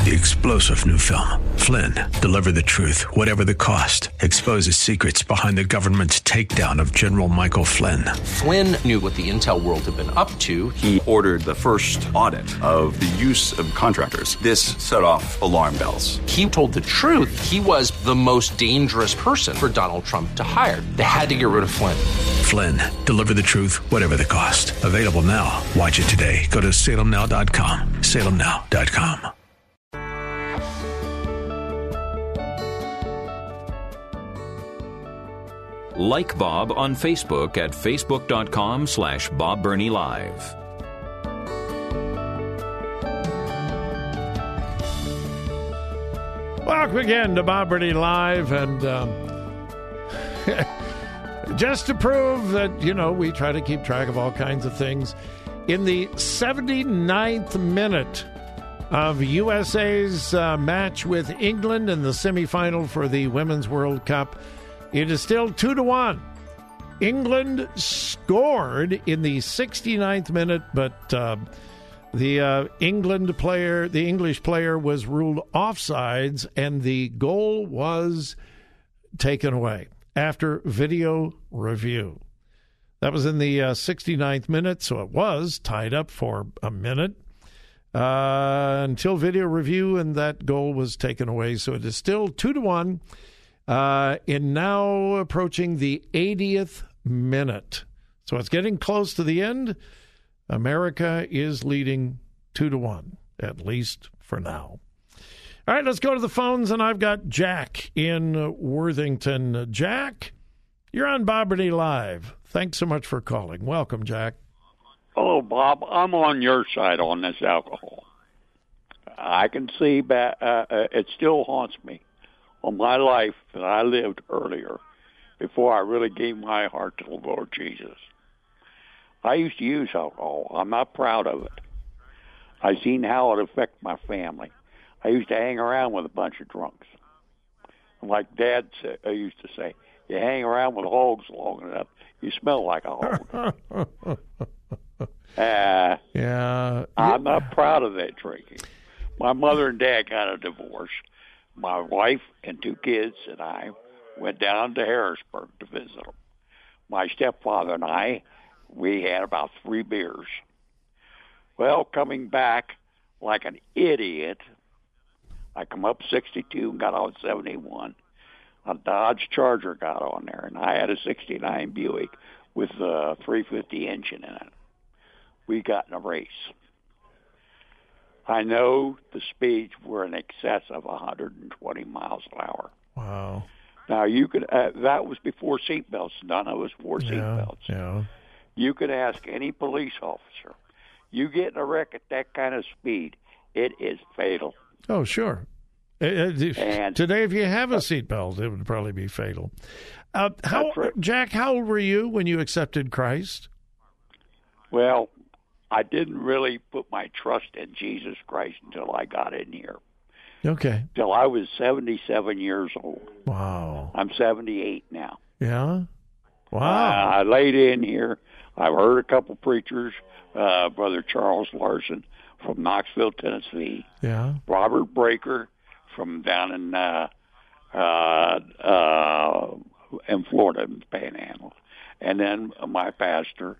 The explosive new film, Flynn, deliver the truth, whatever the cost, exposes secrets behind the government's takedown of General Michael Flynn. Flynn knew what the intel world had been up to. He ordered the first audit of the use of contractors. This set off alarm bells. He told the truth. He was the most dangerous person for Donald Trump to hire. They had to get rid of Flynn. Flynn, deliver the truth, whatever the cost. Available now. Watch it today. Go to salemnow.com. salemnow.com. Like Bob on Facebook at facebook.com/Bob Burney Live. Welcome again to Bob Burney Live, and just to prove that, we try to keep track of all kinds of things, in the 79th minute of USA's match with England in the semifinal for the Women's World Cup, it is still 2-1. England scored in the 69th minute, but the English player was ruled offsides, and the goal was taken away after video review. That was in the 69th minute, so it was tied up for a minute until video review, and that goal was taken away. So it is still 2-1. In now approaching the 80th minute. So it's getting close to the end. America is leading 2-1, at least for now. All right, let's go to the phones, and I've got Jack in Worthington. Jack, you're on Bob Burney Live. Thanks so much for calling. Welcome, Jack. Hello, Bob. I'm on your side on this alcohol. I can see it still haunts me on my life that I lived earlier before I really gave my heart to the Lord Jesus. I used to use alcohol. I'm not proud of it. I seen how it affected my family. I used to hang around with a bunch of drunks. Like Dad used to say, you hang around with hogs long enough, you smell like a hog. Yeah. I'm not proud of that drinking. My mother and dad got a divorce. My wife and 2 kids and I went down to Harrisburg to visit them. My stepfather and I, we had about 3 beers. Well, coming back like an idiot, I come up 62 and got on 71. A Dodge Charger got on there, and I had a 69 Buick with a 350 engine in it. We got in a race. I know the speeds were in excess of 120 miles an hour. Wow. Now, you could that was before seatbelts. None of us wore seatbelts. Yeah. You could ask any police officer. You get in a wreck at that kind of speed, it is fatal. Oh, sure. And today, if you have a seatbelt, it would probably be fatal. Jack, how old were you when you accepted Christ? Well, I didn't really put my trust in Jesus Christ until I got in here. Okay. Till I was 77 years old. Wow. I'm 78 now. Yeah? Wow. I laid in here. I've heard a couple preachers, Brother Charles Larson from Knoxville, Tennessee. Yeah. Robert Breaker from down in Florida, in the Panhandle. And then my pastor,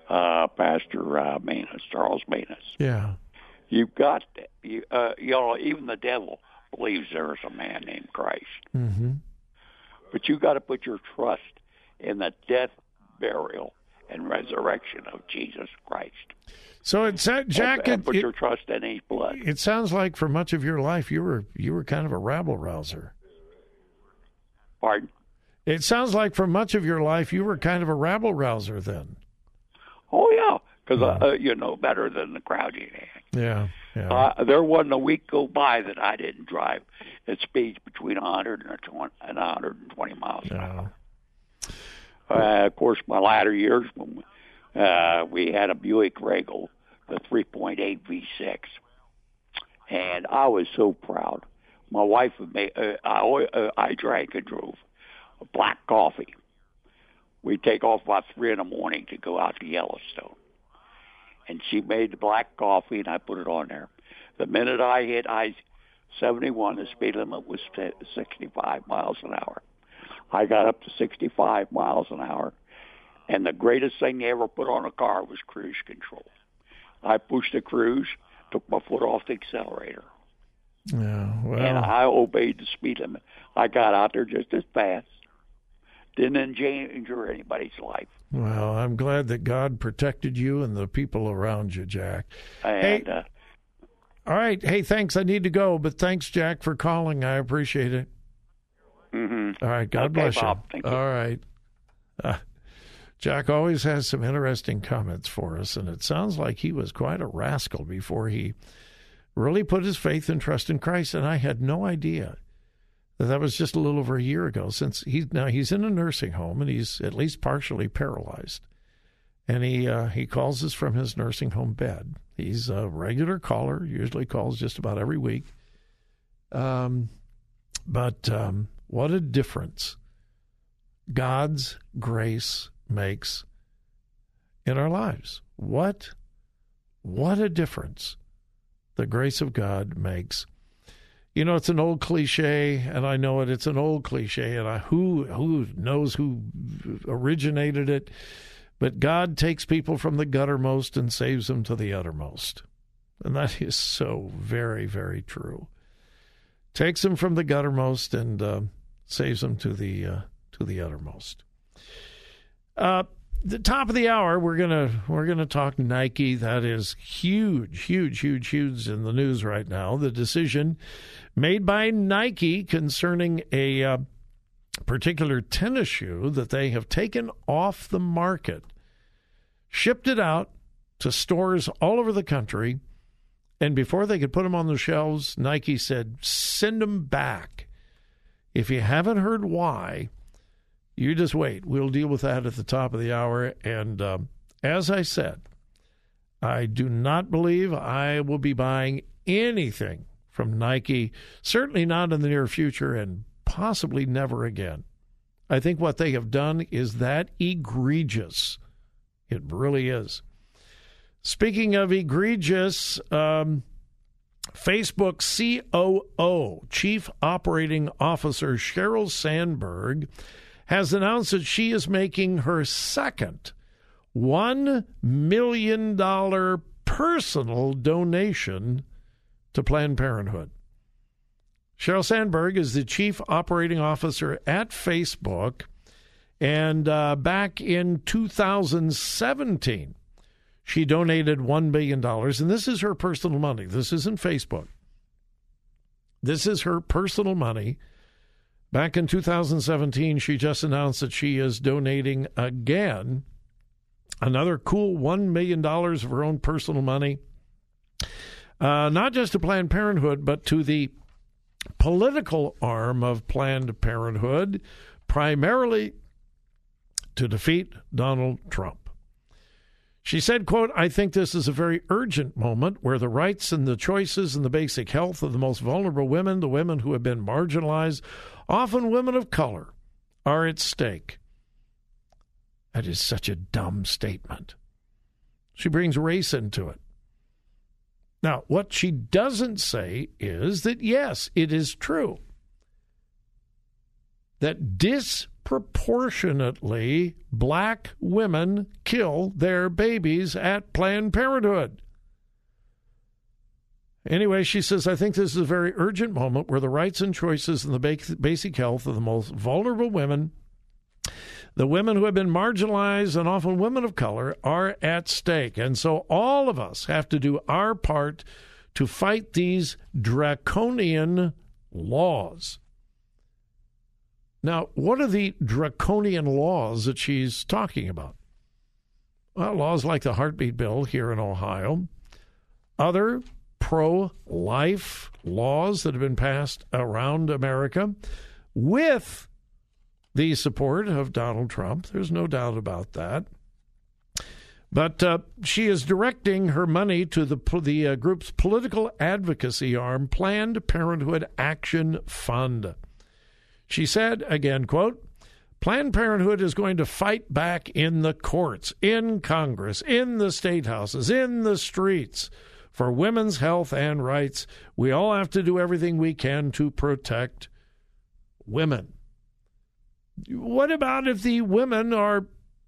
Manus, Charles Manus. Yeah. You've got, even the devil believes there is a man named Christ. Mm-hmm. But you got to put your trust in the death, burial, and resurrection of Jesus Christ. So it's Jack. Put your trust in His blood. It sounds like for much of your life you were kind of a rabble rouser. Pardon? It sounds like for much of your life you were kind of a rabble rouser then. Oh yeah, because you know better than the crowd you hang. Yeah, yeah. There wasn't a week go by that I didn't drive at speeds between 100 and 120 miles an hour. Of course, my latter years, when we had a Buick Regal, the 3.8 V6, and I was so proud. My wife would make. I drank and drove black coffee. We'd take off about 3 in the morning to go out to Yellowstone. And she made the black coffee, and I put it on there. The minute I hit 71, the speed limit was 65 miles an hour. I got up to 65 miles an hour, and the greatest thing they ever put on a car was cruise control. I pushed the cruise, took my foot off the accelerator. Yeah, well. And I obeyed the speed limit. I got out there just as fast. Didn't endanger anybody's life. Well, I'm glad that God protected you and the people around you, Jack. And, hey, all right. Hey, thanks. I need to go, but thanks, Jack, for calling. I appreciate it. Mm-hmm. All right. God bless Bob, you. thank you. All right. Jack always has some interesting comments for us, and it sounds like he was quite a rascal before he really put his faith and trust in Christ, and I had no idea that was just a little over a year ago. Since he's in a nursing home, and he's at least partially paralyzed, and he calls us from his nursing home bed. He's a regular caller, usually calls just about every week. But what a difference God's grace makes in our lives. What a difference the grace of God makes. You know, it's an old cliche, and I know it. It's an old cliche, and who knows who originated it? But God takes people from the guttermost and saves them to the uttermost, and that is so very, very true. Takes them from the guttermost and saves them to the uttermost. The top of the hour, we're gonna talk Nike. That is huge in the news right now. The decision made by Nike concerning a particular tennis shoe that they have taken off the market, shipped it out to stores all over the country, and before they could put them on the shelves, Nike said, "Send them back." If you haven't heard why, you just wait. We'll deal with that at the top of the hour. And as I said, I do not believe I will be buying anything from Nike, certainly not in the near future and possibly never again. I think what they have done is that egregious. It really is. Speaking of egregious, Facebook COO, Chief Operating Officer Sheryl Sandberg, has announced that she is making her second $1 million personal donation to Planned Parenthood. Sheryl Sandberg is the Chief Operating Officer at Facebook, and back in 2017, she donated $1 billion, and this is her personal money. This isn't Facebook. This is her personal money. Back in 2017, she just announced that she is donating again another cool $1 million of her own personal money, not just to Planned Parenthood, but to the political arm of Planned Parenthood, primarily to defeat Donald Trump. She said, quote, "I think this is a very urgent moment where the rights and the choices and the basic health of the most vulnerable women, the women who have been marginalized, often women of color, are at stake." That is such a dumb statement. She brings race into it. Now, what she doesn't say is that, yes, it is true that disproportionately black women kill their babies at Planned Parenthood. Anyway, she says, "I think this is a very urgent moment where the rights and choices and the basic health of the most vulnerable women, the women who have been marginalized and often women of color, are at stake. And so all of us have to do our part to fight these draconian laws." Now, what are the draconian laws that she's talking about? Well, laws like the heartbeat bill here in Ohio, other pro-life laws that have been passed around America with the support of Donald Trump. There's no doubt about that. But she is directing her money to the group's political advocacy arm, Planned Parenthood Action Fund. She said, again, quote, "Planned Parenthood is going to fight back in the courts, in Congress, in the state houses, in the streets, for women's health and rights. We all have to do everything we can to protect women. What about if the women are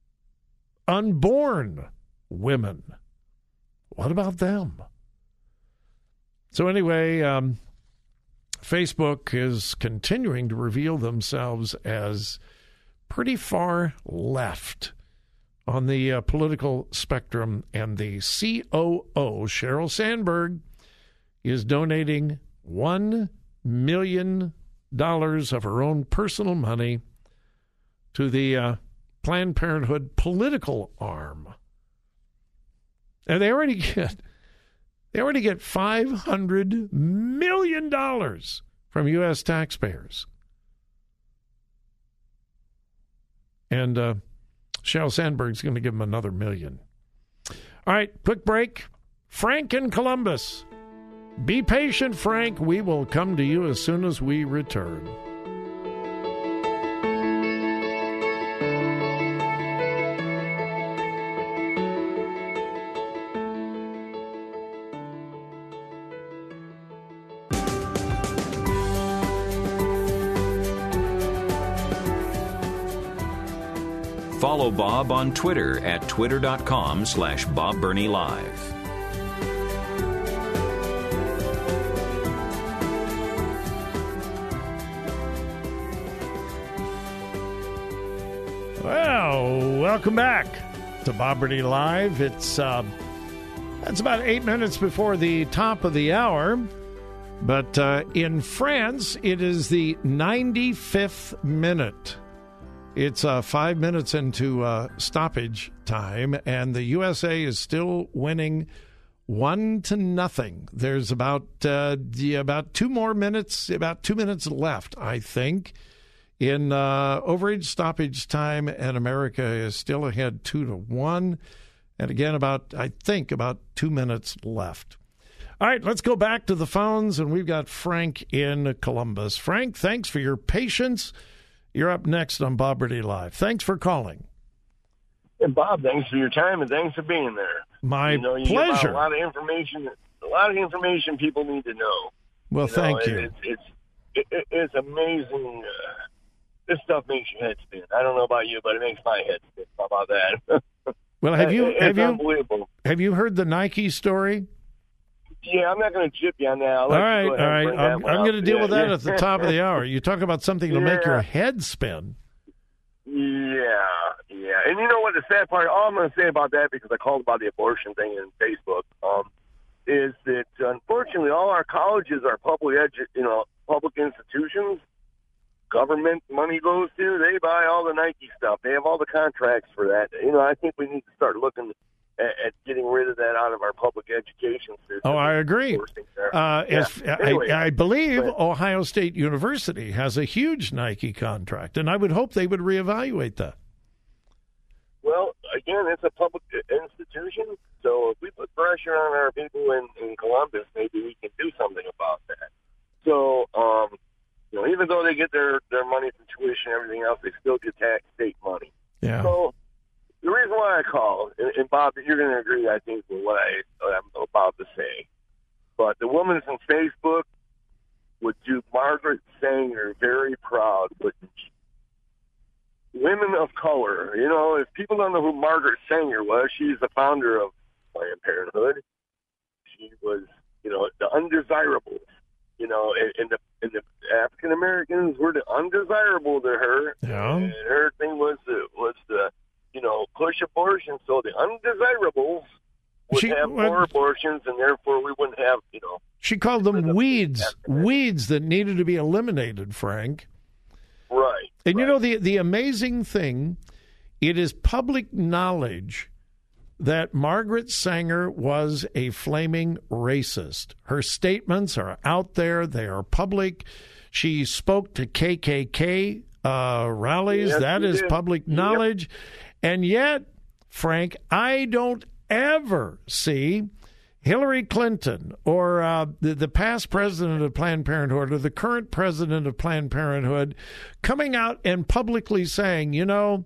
unborn women? What about them? So anyway, Facebook is continuing to reveal themselves as pretty far left on the political spectrum, and the COO, Sheryl Sandberg, is donating $1 million of her own personal money to the Planned Parenthood political arm. And they already get $500 million from U.S. taxpayers. And Sheryl Sandberg's going to give them another $1 million. All right, quick break. Frank in Columbus. Be patient, Frank. We will come to you as soon as we return. Follow Bob on Twitter at twitter.com/BobBurneyLive. Well, welcome back to Bob Burney Live. It's about 8 minutes before the top of the hour. But in France, it is the 95th minute. It's 5 minutes into stoppage time, and the USA is still winning 1-0. There's about 2 more minutes, about 2 minutes left, I think, in overage stoppage time, and America is still ahead 2-1. And again, about 2 minutes left. All right, let's go back to the phones, and we've got Frank in Columbus. Frank, thanks for your patience. You're up next on Bob Burney Live. Thanks for calling. And Bob, thanks for your time and thanks for being there. My you pleasure. Give out a lot of information people need to know. Well, thank you. It's amazing. This stuff makes your head spin. I don't know about you, but it makes my head spin. How about that? Well, unbelievable. Have you heard the Nike story? Yeah, I'm not going to chip you on that. All right. I'm going to deal with that at the top of the hour. You talk about something to make your head spin. Yeah. And you know what the sad part, all I'm going to say about that, because I called about the abortion thing in Facebook, is that unfortunately all our colleges are public institutions. Government money goes to. They buy all the Nike stuff. They have all the contracts for that. I think we need to start looking at getting rid of that out of our public education system. Oh, I agree. I believe Ohio State University has a huge Nike contract, and I would hope they would reevaluate that. Well, again, it's a public institution, so if we put pressure on our people in Columbus, maybe we can do something about that. So, even though they get their money from tuition and everything else, they still get tax state money. Yeah. So, the reason why I called, and Bob, you're going to agree, I think, with what I'm about to say, but the woman from Facebook would do Margaret Sanger very proud, wouldn't she? Women of color, if people don't know who Margaret Sanger was, she's the founder of Planned Parenthood. She was, the undesirables, and the African Americans were the undesirable to her. Yeah. And her thing was the push abortion, so the undesirables would have more abortions, and therefore we wouldn't have, She called them weeds that needed to be eliminated, Frank. Right. And the amazing thing, it is public knowledge that Margaret Sanger was a flaming racist. Her statements are out there. They are public. She spoke to KKK rallies. Yes, that is public knowledge. Yep. And yet, Frank, I don't ever see Hillary Clinton or the past president of Planned Parenthood or the current president of Planned Parenthood coming out and publicly saying,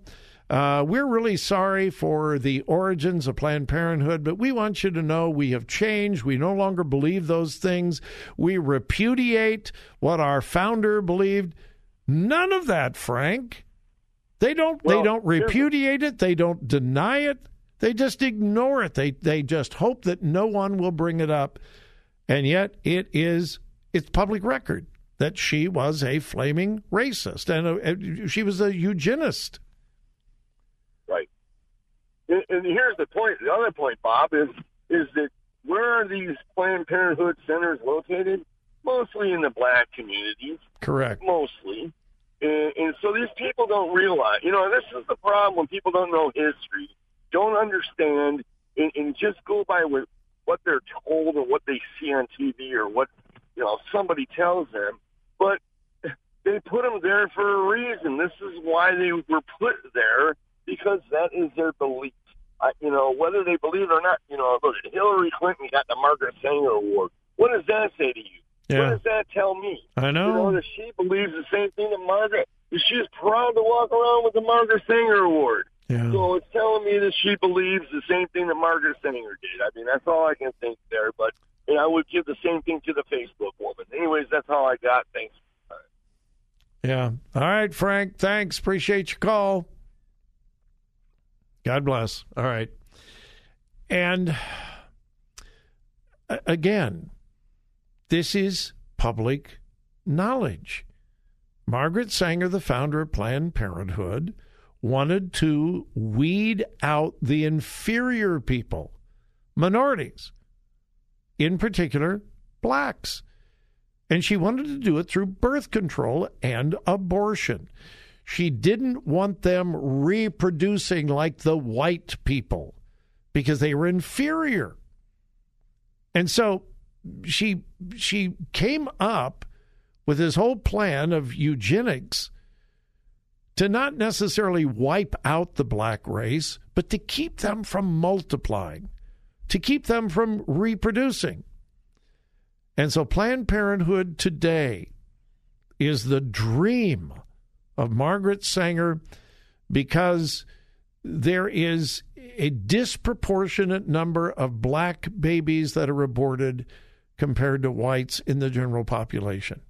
we're really sorry for the origins of Planned Parenthood, but we want you to know we have changed. We no longer believe those things. We repudiate what our founder believed. None of that, Frank. They don't repudiate it. They don't deny it. They just ignore it. They just hope that no one will bring it up. And yet it's public record that she was a flaming racist and she was a eugenist. Right. And here's the point. The other point, Bob, is that where are these Planned Parenthood centers located? Mostly in the black communities. Correct. Mostly. And so these people don't realize, this is the problem when people don't know history, don't understand, and just go by what they're told or what they see on TV or what, somebody tells them. But they put them there for a reason. This is why they were put there, because that is their belief. Whether they believe it or not, look at Hillary Clinton got the Margaret Sanger Award. What does that say to you? Yeah. What does that tell me? I know. That she believes the same thing that Margaret. She's proud to walk around with the Margaret Sanger Award. Yeah. So it's telling me that she believes the same thing that Margaret Sanger did. I mean, that's all I can think there. But I would give the same thing to the Facebook woman. Anyways, that's all I got. Thanks. Yeah. All right, Frank. Thanks. Appreciate your call. God bless. All right. And again, this is public knowledge. Margaret Sanger, the founder of Planned Parenthood, wanted to weed out the inferior people, minorities, in particular, blacks. And she wanted to do it through birth control and abortion. She didn't want them reproducing like the white people because they were inferior. And so she came up with this whole plan of eugenics to not necessarily wipe out the black race, but to keep them from multiplying, to keep them from reproducing. And so Planned Parenthood today is the dream of Margaret Sanger because there is a disproportionate number of black babies that are aborted compared to whites in the general population.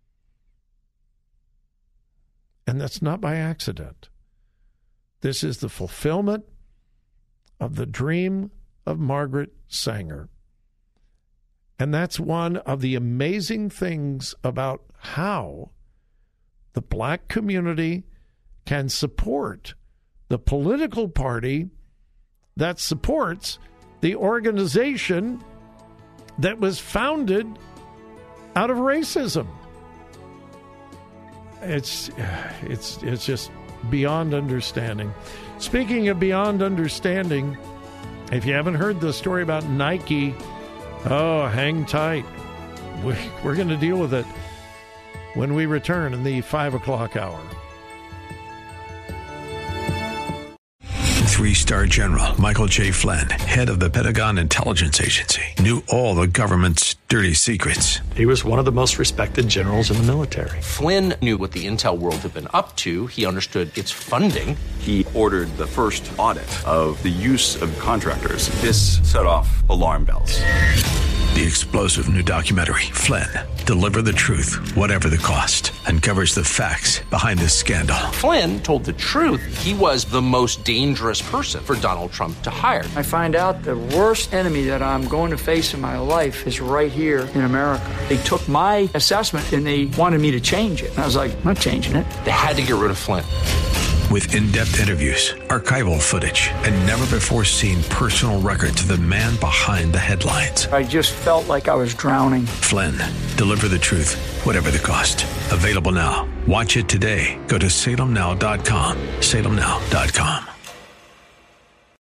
And that's not by accident. This is the fulfillment of the dream of Margaret Sanger. And that's one of the amazing things about how the black community can support the political party that supports the organization that was founded out of racism. It's just beyond understanding. Speaking of beyond understanding, if you haven't heard the story about Nike, hang tight. We're going to deal with it when we return in the 5 o'clock hour. 3-star General Michael J. Flynn, head of the Pentagon Intelligence Agency, knew all the government's dirty secrets. He was one of the most respected generals in the military. Flynn knew what the intel world had been up to. He understood its funding. He ordered the first audit of the use of contractors. This set off alarm bells. The explosive new documentary, Flynn, Deliver the Truth, Whatever the Cost, uncovers the facts behind this scandal. Flynn told the truth. He was the most dangerous person for Donald Trump to hire. I find out the worst enemy that I'm going to face in my life is right here in America. They took my assessment and they wanted me to change it. And I was like, I'm not changing it. They had to get rid of Flynn. With in-depth interviews, archival footage, and never-before-seen personal records of the man behind the headlines. I just felt like I was drowning. Flynn, Deliver the Truth, Whatever the Cost. Available now. Watch it today. Go to salemnow.com. salemnow.com.